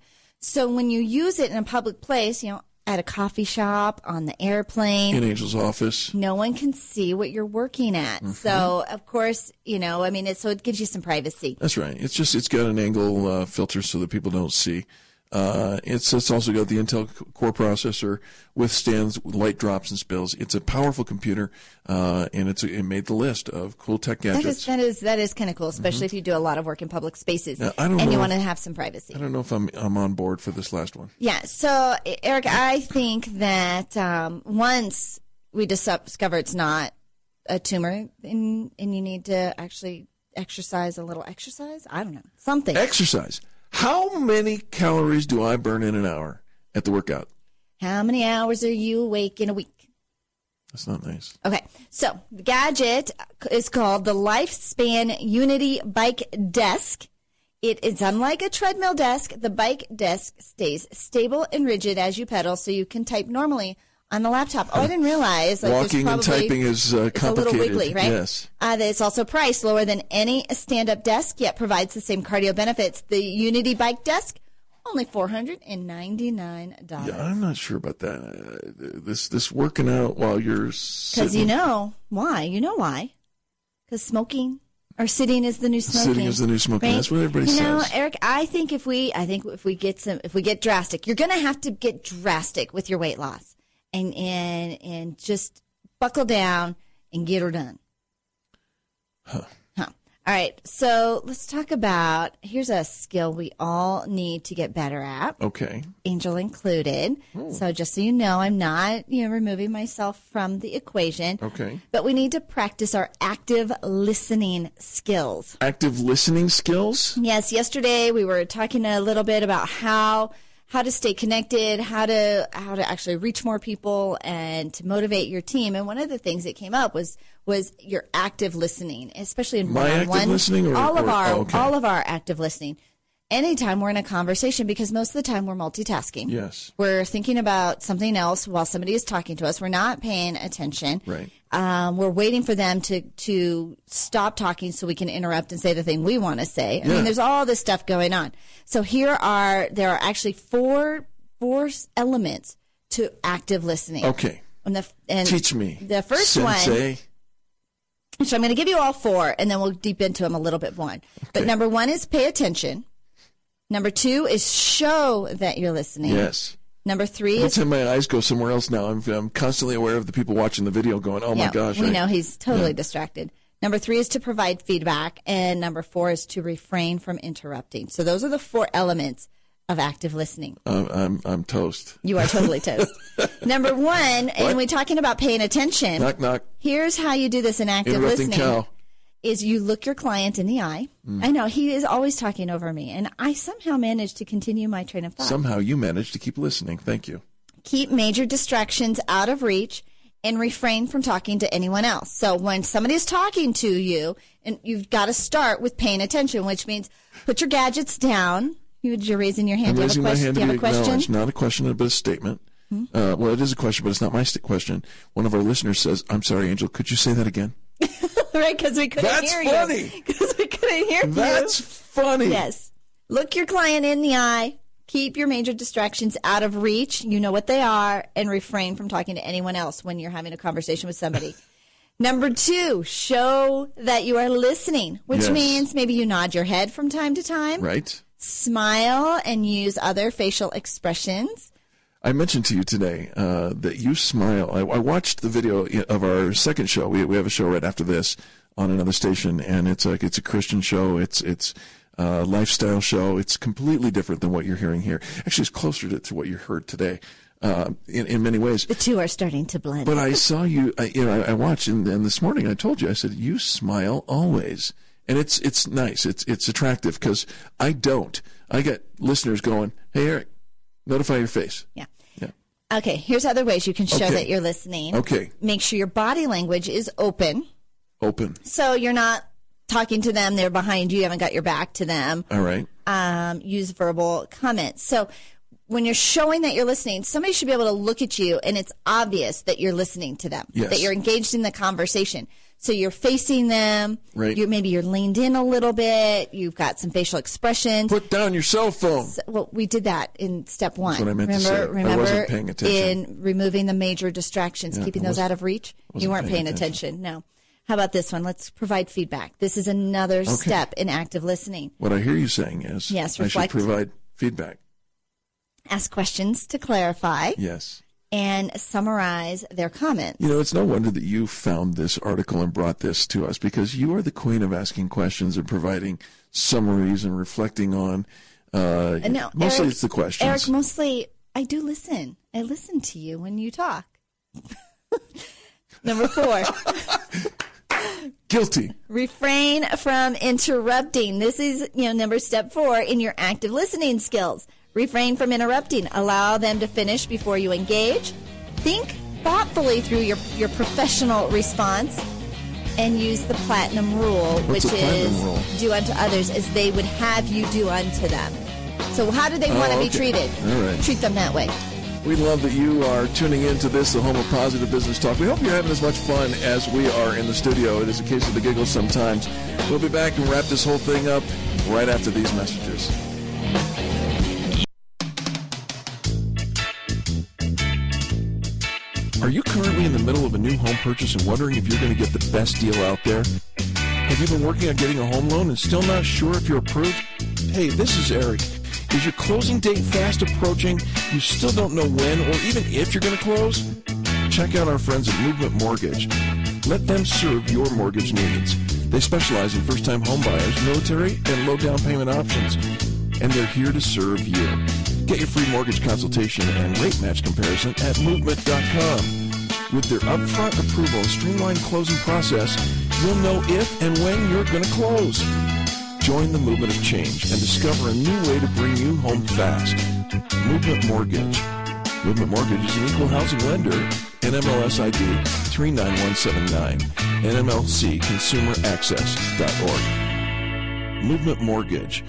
So when you use it in a public place, you know, at a coffee shop, on the airplane.
In Angel's office.
No one can see what you're working at. Mm-hmm. So, of course, you know, I mean, it, so it gives you some privacy.
That's right. It's just, it's got an angle uh, filter so that people don't see. Uh, it's, it's also got the Intel Core processor, withstands light drops and spills. It's a powerful computer, uh, and it's it made the list of cool tech gadgets.
That is that is that is kind of cool, especially mm-hmm. if you do a lot of work in public spaces
now, I don't
and
know
you want to
if,
have some privacy.
I don't know if I'm I'm on board for this last one.
Yeah. So, Eric, I think that um, once we discover it's not a tumor, and and you need to actually exercise a little exercise. I don't know, something
exercise. How many calories do I burn in an hour at the workout?
How many hours are you awake in a week?
That's not nice.
Okay, so the gadget is called the Lifespan Unity Bike Desk. It is unlike a treadmill desk. The bike desk stays stable and rigid as you pedal, so you can type normally on the laptop. Oh, I didn't realize. Like,
walking and typing is uh, complicated.
It's a little wiggly, right?
Yes.
Uh, it's also priced lower than any stand-up desk, yet provides the same cardio benefits. The Unity Bike Desk, only four hundred ninety-nine dollars.
Yeah, I'm not sure about that. Uh, this this working out while you're sitting.
Because you know why? You know why? Because smoking or sitting is the new smoking.
Sitting is the new smoking.
Right?
That's what everybody
you
says.
You know, Eric, I think if we, I think if we get some, if we get drastic, you're going to have to get drastic with your weight loss. And, and and just buckle down and get her done.
Huh.
Huh. All right. So let's talk about, here's a skill we all need to get better at.
Okay.
Angel included.
Ooh.
So just so you know, I'm not, you know, removing myself from the equation.
Okay.
But we need to practice our active listening skills.
Active listening skills?
Yes. Yesterday we were talking a little bit about how how to stay connected, how to how to actually reach more people and to motivate your team. And one of the things that came up was was your active listening, especially in
My
one-on-one.
active listening or,
all of
or,
our
oh, okay.
all of our active listening. Anytime we're in a conversation, because most of the time we're multitasking.
Yes.
We're thinking about something else while somebody is talking to us. We're not paying attention.
Right.
Um, we're waiting for them to, to stop talking so we can interrupt and say the thing we want to say. I
yeah.
mean, there's all this stuff going on. So here are, there are actually four, four elements to active listening.
Okay.
And the, and
Teach me.
The first
Sensei.
one. So I'm going to give you all four and then we'll deep into them a little bit more. Okay. But number one is pay attention. Number two is show that you're listening.
Yes.
Number three
Every
is...
time my eyes go somewhere else now, I'm, I'm constantly aware of the people watching the video going, oh,
yeah,
my gosh.
we
I,
know he's totally
yeah.
distracted. Number three is to provide feedback. And number four is to refrain from interrupting. So those are the four elements of active listening.
I'm, I'm, I'm toast.
You are totally toast. Number one, what? And we're talking about paying attention.
Knock, knock.
Here's how you do this in active
Interrupting
listening.
cow.
Is you look your client in the eye. Mm. I know, he is always talking over me, and I somehow managed to continue my train of thought.
Somehow you managed to keep listening. Thank you.
Keep major distractions out of reach and refrain from talking to anyone else. So when somebody is talking to you, and you've got to start with paying attention, which means put your gadgets down. You, you're raising your hand.
I'm
do you
raising
have a
my
question?
hand
Do
to
you
be
have a question?
acknowledged. Not a question, but a statement. Hmm? Uh, well, it is a question, but it's not my st- question. One of our listeners says, I'm sorry, Angel, could you say that again?
Right, because we couldn't
That's
hear
funny.
you. Because we couldn't hear
That's
you.
That's funny.
Yes. Look your client in the eye. Keep your major distractions out of reach. You know what they are. And refrain from talking to anyone else when you're having a conversation with somebody. Number two, show that you are listening, which
yes.
means maybe you nod your head from time to time.
Right.
Smile and use other facial expressions.
I mentioned to you today uh, that you smile. I, I watched the video of our second show. We we have a show right after this on another station, and it's a it's a Christian show. It's it's a lifestyle show. It's completely different than what you're hearing here. Actually, it's closer to, to what you heard today uh, in in many ways.
The two are starting to blend.
But I saw you. I, you know, I, I watched, and, and this morning I told you. I said you smile always, and it's it's nice. It's it's attractive because I don't. I get listeners going, "Hey, Eric, notify your face."
Yeah.
Yeah.
Okay, here's other ways you can show
okay.
that you're listening.
Okay.
Make sure your body language is open.
Open.
So you're not talking to them, they're behind you, you haven't got your back to them.
All right.
Um, use verbal comments. So when you're showing that you're listening, somebody should be able to look at you and it's obvious that you're listening to them,
yes.
that you're engaged in the conversation. So you're facing them.
Right.
You're, maybe you're leaned in a little bit. You've got some facial expressions.
Put down your cell phone.
So, well, we did that in step one.
That's what I meant
remember,
to say.
Remember,
I wasn't paying attention.
In removing the major distractions,
Yeah,
keeping
I
those
wasn't-
out of reach.
wasn't
You weren't
paying
paying
attention.
attention. No. How about this one? Let's provide feedback. This is another
Okay.
step in active listening.
What I hear you saying is
Yes,
I should
reflect.
provide feedback.
Ask questions to clarify.
Yes.
And summarize their comments.
You know, it's no wonder that you found this article and brought this to us, because you are the queen of asking questions and providing summaries and reflecting on. Uh,
Uh, no,
mostly
Eric-
it's the questions.
Eric, mostly I do listen. I listen to you when you talk. Number four.
Guilty.
Refrain from interrupting. This is, you know, number step four in your active listening skills. Refrain from interrupting. Allow them to finish before you engage. Think thoughtfully through your, your professional response, and use the platinum rule,
What's
which
the platinum
is
rule?
do unto others as they would have you do unto them. So how do they
Oh,
want to
okay.
be treated?
All right.
Treat them that way.
We love that you are tuning into this, the home of positive business talk. We hope you're having as much fun as we are in the studio. It is a case of the giggles sometimes. We'll be back and wrap this whole thing up right after these messages. Are you currently in the middle of a new home purchase and wondering if you're going to get the best deal out there? Have you been working on getting a home loan and still not sure if you're approved? Hey, this is Eric. Is your closing date fast approaching? You still don't know when or even if you're going to close? Check out our friends at Movement Mortgage. Let them serve your mortgage needs. They specialize in first-time homebuyers, military, and low down payment options. And they're here to serve you. Get your free mortgage consultation and rate match comparison at movement dot com. With their upfront approval and streamlined closing process, you'll know if and when you're going to close. Join the movement of change and discover a new way to bring you home fast. Movement Mortgage. Movement Mortgage is an equal housing lender. N M L S I D three nine one seven nine. N M L C consumer access dot org. Movement Mortgage.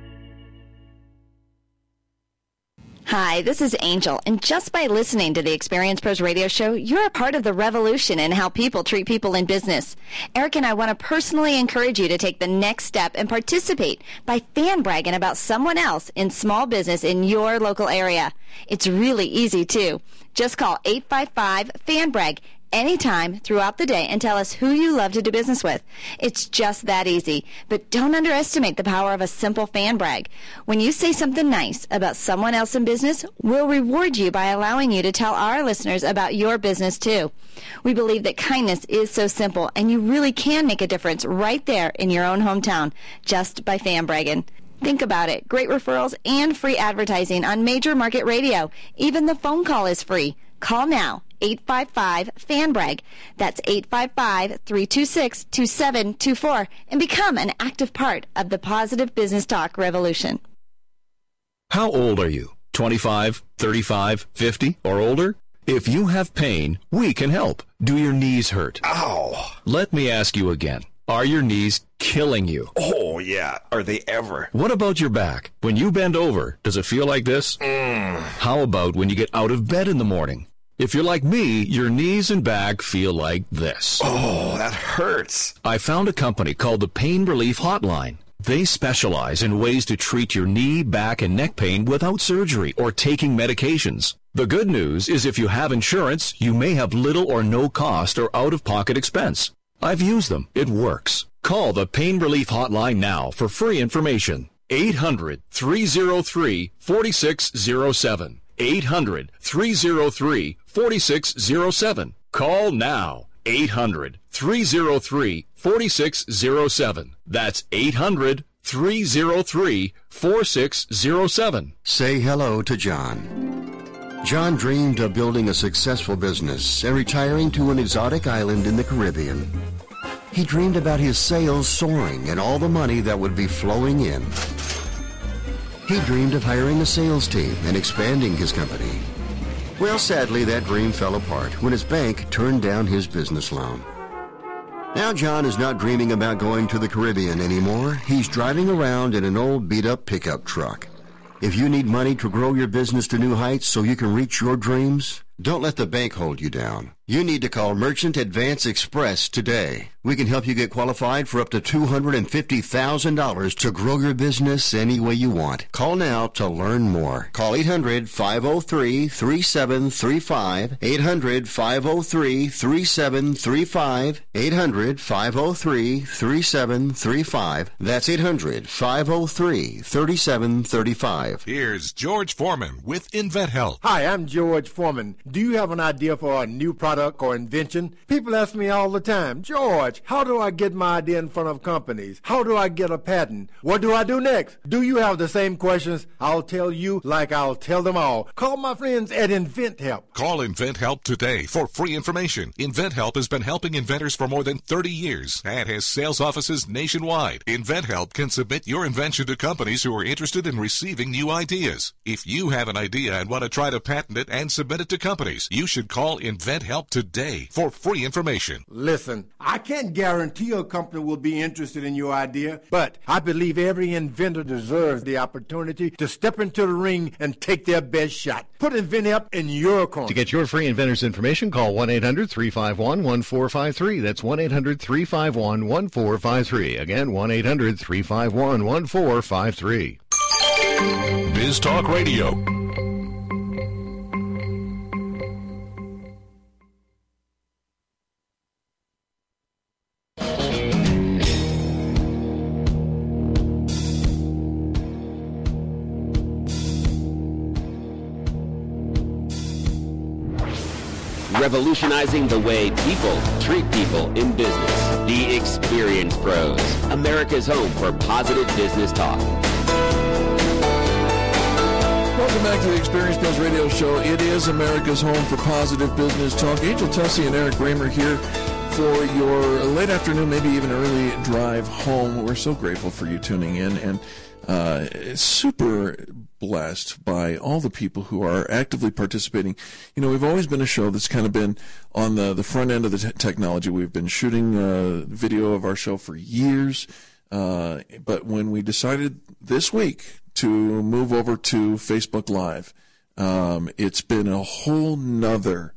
Hi, this is Angel, and just by listening to the Experience Pros radio show, you're a part of the revolution in how people treat people in business. Eric and I want to personally encourage you to take the next step and participate by fan bragging about someone else in small business in your local area. It's really easy, too. Just call eight five five, fan brag anytime throughout the day and tell us who you love to do business with. It's just that easy. But don't underestimate the power of a simple fan brag. When you say something nice about someone else in business, we'll reward you by allowing you to tell our listeners about your business too. We believe that kindness is so simple, and you really can make a difference right there in your own hometown just by fan bragging. Think about it. Great referrals and free advertising on major market radio. Even the phone call is free. Call now. eight five five, fan brag. That's eight five five, three two six, two seven two four, and become an active part of the positive business talk revolution.
How old are you? twenty-five, thirty-five, fifty, or older? If you have pain, we can help. Do your knees hurt?
Ow!
Let me ask you again. Are your knees killing you?
Oh, yeah. Are they ever?
What about your back? When you bend over, does it feel like this?
Mm.
How about when you get out of bed in the morning? If you're like me, your knees and back feel like this.
Oh, that hurts.
I found a company called the Pain Relief Hotline. They specialize in ways to treat your knee, back, and neck pain without surgery or taking medications. The good news is if you have insurance, you may have little or no cost or out-of-pocket expense. I've used them. It works. Call the Pain Relief Hotline now for free information. eight hundred, three oh three, four six oh seven. eight hundred, three oh three, four six oh seven. Call now. eight hundred, three oh three, four six oh seven. That's eight hundred, three oh three, four six oh seven.
Say hello to John. John dreamed of building a successful business and retiring to an exotic island in the Caribbean. He dreamed about his sales soaring and all the money that would be flowing in. He dreamed of hiring a sales team and expanding his company. Well, sadly, that dream fell apart when his bank turned down his business loan. Now John is not dreaming about going to the Caribbean anymore. He's driving around in an old beat-up pickup truck. If you need money to grow your business to new heights so you can reach your dreams, Don't let the bank hold you down. You need to call Merchant Advance Express today. We can help you get qualified for up to two hundred fifty thousand dollars to grow your business any way you want. Call now to learn more. Call eight hundred, five oh three, three seven three five, eight hundred, five oh three, three seven three five, eight hundred, five oh three, three seven three five. That's eight hundred, five oh three, three seven three five.
Here's George Foreman with InventHelp.
Hi, I'm George Foreman. Do you have an idea for a new product or invention? People ask me all the time, George, how do I get my idea in front of companies? How do I get a patent? What do I do next? Do you have the same questions? I'll tell you like I'll tell them all. Call my friends at InventHelp.
Call InventHelp today for free information. InventHelp has been helping inventors for more than thirty years and has sales offices nationwide. InventHelp can submit your invention to companies who are interested in receiving new ideas. If you have an idea and want to try to patent it and submit it to companies, you should call InventHelp today for free information.
Listen, I can't guarantee a company will be interested in your idea, but I believe every inventor deserves the opportunity to step into the ring and take their best shot. Put InventHelp in your corner.
To get your free inventor's information, call one eight hundred, three five one, one four five three. That's one eight hundred, three five one, one four five three. Again, one eight hundred, three five one, one four five three.
Biz Talk Radio.
Revolutionizing the way people treat people in business. The Experience Pros, America's home for positive business talk.
Welcome back to the Experience Pros Radio Show. It is America's home for positive business talk. Angel Tussey and Eric Raymer here for your late afternoon, maybe even early drive home. We're so grateful for you tuning in, and uh, super blessed by all the people who are actively participating. You know, we've always been a show that's kind of been on the, the front end of the te- technology. We've been shooting uh, video of our show for years, uh, but when we decided this week to move over to Facebook Live, um, it's been a whole nother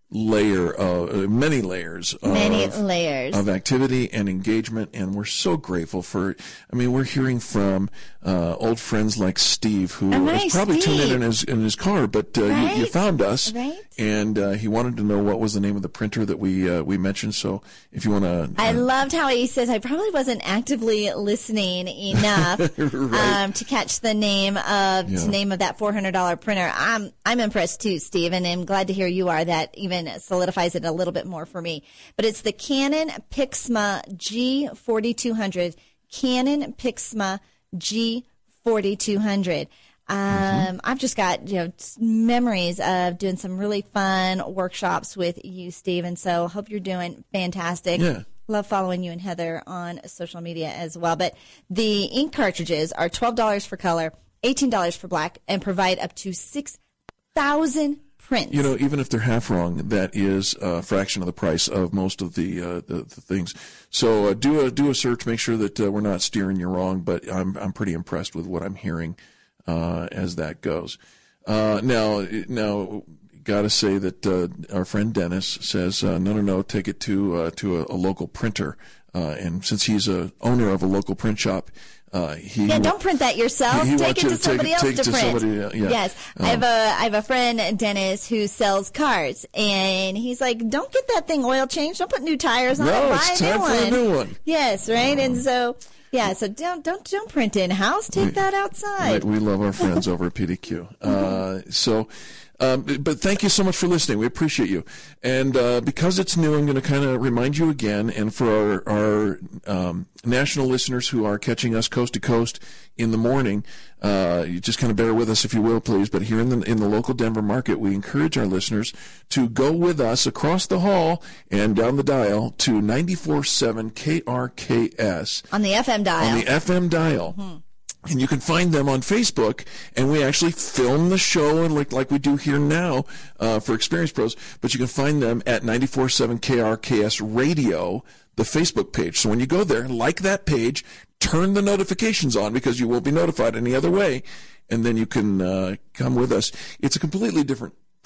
layer of uh, many layers of,
many layers
of activity and engagement, and we're so grateful for it. I mean, we're hearing from uh, old friends like Steve, who
oh,
is probably
Steve.
tuned in in his in his car, but uh,
right?
you, you found us,
right?
and uh, he wanted to know what was the name of the printer that we uh, we mentioned. So if you want to,
I loved how he says I probably wasn't actively listening enough right. um, to catch the name of yeah. the name of that four hundred dollars printer. I'm I'm impressed too, Steve, and I'm glad to hear you are. That even solidifies it a little bit more for me. But it's the Canon Pixma G forty-two hundred. Canon Pixma G forty-two hundred. Um, mm-hmm. I've just got, you know, memories of doing some really fun workshops with you, Steve, and so hope you're doing fantastic.
Yeah.
Love following you and Heather on social media as well. But the ink cartridges are twelve dollars for color, eighteen dollars for black, and provide up to six thousand prints.
You know, even if they're half wrong, that is a fraction of the price of most of the uh, the, the things. So uh, do a do a search, make sure that uh, we're not steering you wrong. But I'm I'm pretty impressed with what I'm hearing uh, as that goes. Uh, now now, got to say that uh, our friend Dennis says uh, no no no, take it to uh, to a, a local printer, uh, and since he's a owner of a local print shop. Uh, he
yeah, don't print that yourself.
He, he
take it to somebody
take,
else
take
to
to
print.
Somebody, uh, yeah.
Yes, um, I have a I have a friend, Dennis, who sells cars, and he's like, "Don't get that thing oil changed. Don't put new tires on
no,
it. Buy
it's
a
time
new
for
one."
a new one.
Yes, right, um, and so yeah, so don't don't don't print in house. Take we, that outside.
We, we love our friends over at P D Q. Uh, so. Um, but thank you so much for listening. We appreciate you. And uh, because it's new, I'm going to kind of remind you again, and for our, our um, national listeners who are catching us coast to coast in the morning, uh, you just kind of bear with us if you will, please. But here in the in the local Denver market, we encourage our listeners to go with us across the hall and down the dial to ninety-four point seven K R K S.
On the F M dial.
On the F M dial. Mm-hmm. And you can find them on Facebook, and we actually film the show, and like like we do here now uh, for Experience Pros. But you can find them at ninety-four point seven K R K S Radio, the Facebook page. So when you go there, like that page, turn the notifications on because you won't be notified any other way, and then you can uh, come with us. It's a completely different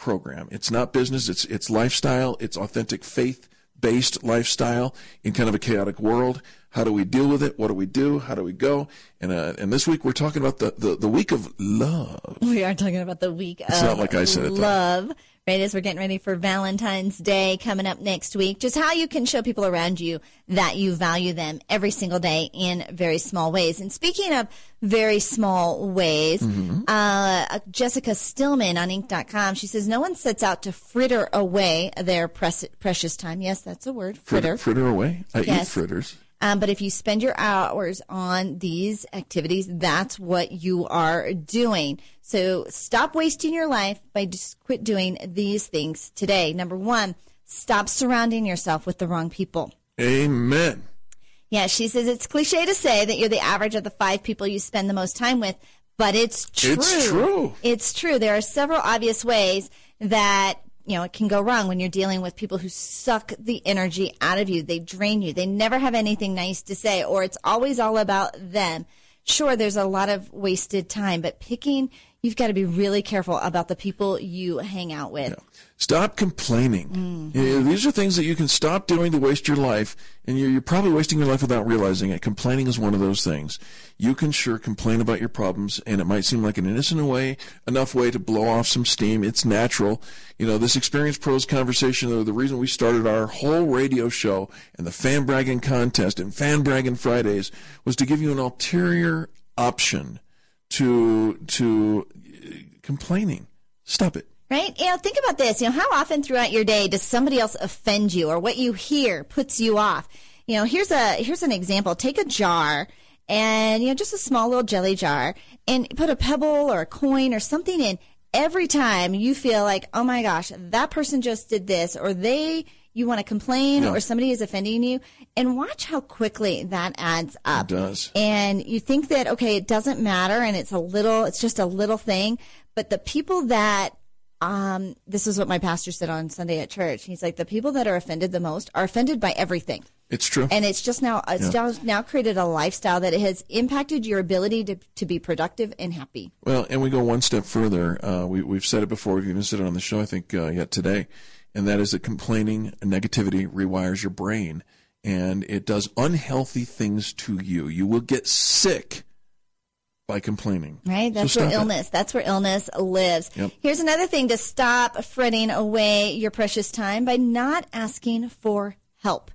program. It's not business. It's it's lifestyle. It's authentic faith-based lifestyle in kind of a chaotic world. How do we deal with it? What do we do? How do we go? And uh, and this week we're talking about the, the, the week of love.
We are talking about the week
it's
of
not like I said it,
love. Right, as we're getting ready for Valentine's Day coming up next week, just how you can show people around you that you value them every single day in very small ways. And speaking of very small ways, mm-hmm. uh, Jessica Stillman on Inc dot com, she says, no one sets out to fritter away their pres- precious time. Yes, that's a word, fritter.
Fritter, fritter away? I
yes.
eat fritters.
Um, but if you spend your hours on these activities, that's what you are doing. So stop wasting your life by just quit doing these things today. Number one, stop surrounding yourself with the wrong people.
Amen.
Yeah, she says it's cliche to say that you're the average of the five people you spend the most time with, but it's true.
It's true.
It's true. There are several obvious ways that you know, it can go wrong when you're dealing with people who suck the energy out of you. They drain you. They never have anything nice to say, or it's always all about them. Sure, there's a lot of wasted time, but picking, you've got to be really careful about the people you hang out with.
Yeah. Stop complaining.
Mm-hmm.
Yeah, these are things that you can stop doing to waste your life, and you're, you're probably wasting your life without realizing it. Complaining is one of those things. You can sure complain about your problems, and it might seem like an innocent way, enough way to blow off some steam. It's natural. You know, this Experience Pros conversation, the reason we started our whole radio show and the Fan Bragging Contest and Fan Bragging Fridays was to give you an ulterior option to to complaining. Stop it.
Right? You know, think about this. You know, how often throughout your day does somebody else offend you, or what you hear puts you off? You know, here's a here's an example. Take a jar, and you know, just a small little jelly jar, and put a pebble or a coin or something in. Every time you feel like, oh my gosh, that person just did this, or they, you want to complain,
yeah.
or somebody is offending you, and watch how quickly that adds up.
It does.
And you think that, okay, it doesn't matter, and it's a little, it's just a little thing, but the people that, um, this is what my pastor said on Sunday at church. He's like, the people that are offended the most are offended by everything.
It's true.
And it's just now, it's
yeah.
now, now created a lifestyle that has impacted your ability to, to be productive and happy.
Well, and we go one step further. Uh, we, we've said it before. We've even said it on the show, I think, uh, yet today. And that is that complaining and negativity rewires your brain, and it does unhealthy things to you. You will get sick by complaining.
Right? That's
so
where illness, it. that's where illness lives.
Yep.
Here's another thing to stop fretting away your precious time by not asking for help.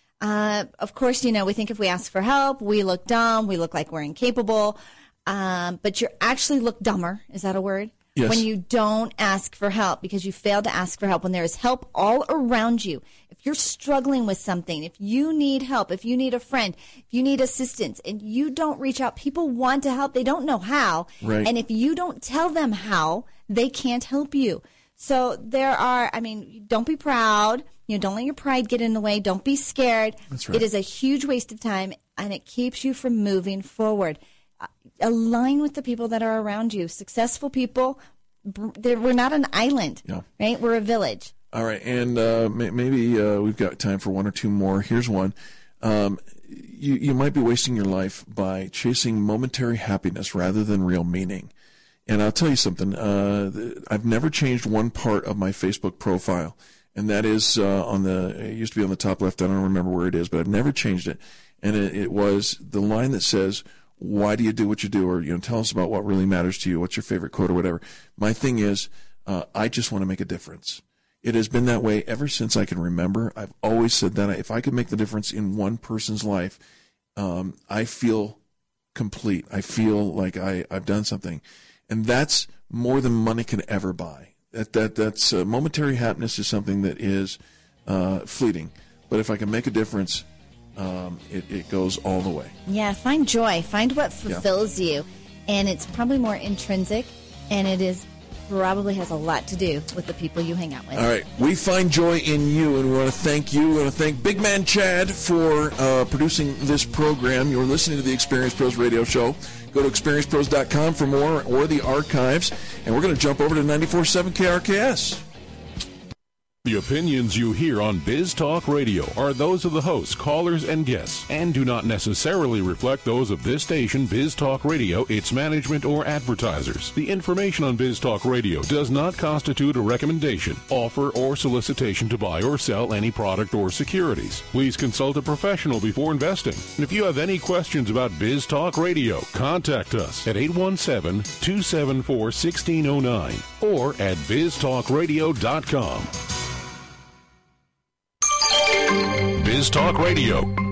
Uh, of course, you know, we think if we ask for help, we look dumb, we look like we're incapable, um, but you actually look dumber. Is that a word?
Yes.
When you don't ask for help because you failed to ask for help, when there is help all around you. If you're struggling with something, if you need help, if you need a friend, if you need assistance, and you don't reach out, people want to help. They don't know how.
Right.
And if you don't tell them how, they can't help you. So there are, I mean, don't be proud. You know, don't let your pride get in the way. Don't be scared.
That's right.
It is a huge waste of time, and it keeps you from moving forward. Uh, align with the people that are around you. Successful people, we're not an island,
yeah.
right? We're a village.
All right, and uh, maybe uh, we've got time for one or two more. Here's one. Um, you, you might be wasting your life by chasing momentary happiness rather than real meaning. And I'll tell you something. Uh, I've never changed one part of my Facebook profile, and that is uh, on the. It used to be on the top left. I don't remember where it is, but I've never changed it. And it, it was the line that says, "Why do you do what you do?" Or you know, tell us about what really matters to you. What's your favorite quote or whatever. My thing is, uh, I just want to make a difference. It has been that way ever since I can remember. I've always said that if I could make the difference in one person's life, um, I feel complete. I feel like I, I've done something. And that's more than money can ever buy. That that that's uh, momentary happiness is something that is uh, fleeting. But if I can make a difference, um, it, it goes all the way.
Yeah, find joy. Find what fulfills yeah. you. And it's probably more intrinsic, and it is probably has a lot to do with the people you hang out with.
All right. We find joy in you, and we want to thank you. We want to thank Big Man Chad for uh, producing this program. You're listening to the Experience Pros Radio Show. Go to experience pros dot com for more or the archives. And we're going to jump over to ninety-four point seven K R K S.
The opinions you hear on Biz Talk Radio are those of the hosts, callers, and guests, and do not necessarily reflect those of this station, Biz Talk Radio, its management, or advertisers. The information on Biz Talk Radio does not constitute a recommendation, offer, or solicitation to buy or sell any product or securities. Please consult a professional before investing. And if you have any questions about Biz Talk Radio, contact us at eight one seven, two seven four, one six zero nine or at biz talk radio dot com. Biz Talk Radio.